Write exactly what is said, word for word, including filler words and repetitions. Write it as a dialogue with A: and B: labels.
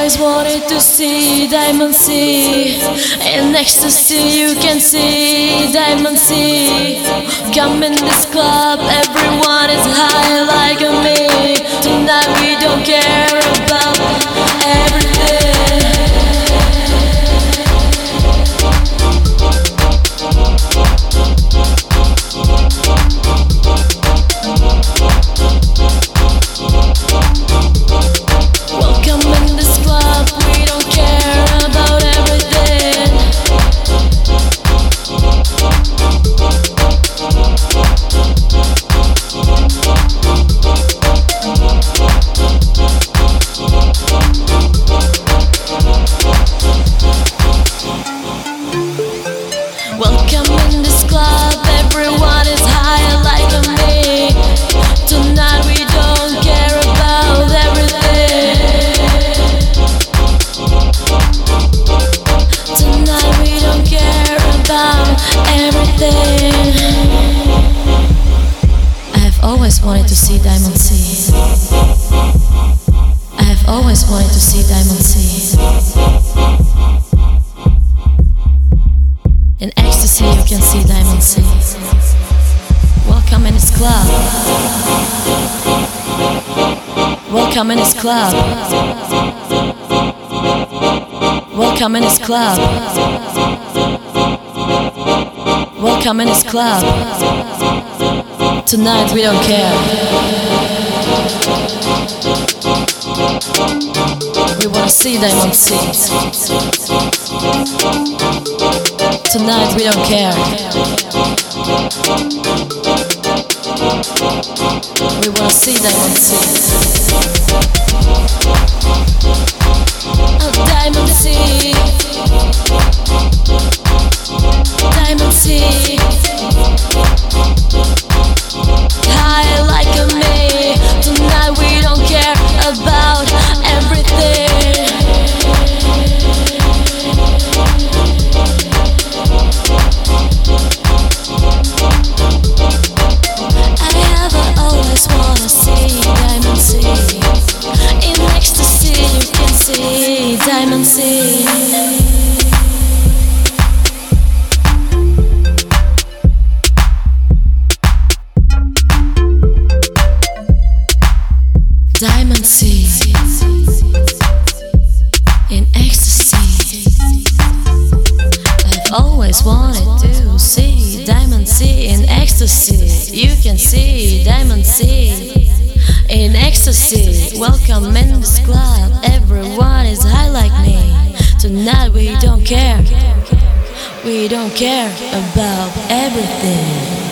A: always wanted to see Diamond Sea. In ecstasy you can see Diamond Sea. Come in this club, everyone is high like me. Tonight we don't care about everything. Welcome in this club, everyone is high like me. Tonight we don't care about everything. Tonight we don't care about everything. I have always wanted to see Diamond Sea. I have always wanted to see Diamond Sea. In ecstasy you can see Diamond Sea. Welcome in this club. Welcome in this club. Welcome in this club. Welcome in this club. Tonight we don't care. We wanna see Diamond Sea. Tonight we don't care. We wanna see Diamond Sea. Oh, Diamond Sea. Diamond Sea. High like a me. Tonight we don't care about everything. Diamond Sea. Diamond Sea. In ecstasy. I've always wanted to see Diamond Sea in ecstasy. You can see Diamond Sea in ecstasy. Welcome in this club, everyone is high like me. Tonight we don't care. We don't care about everything.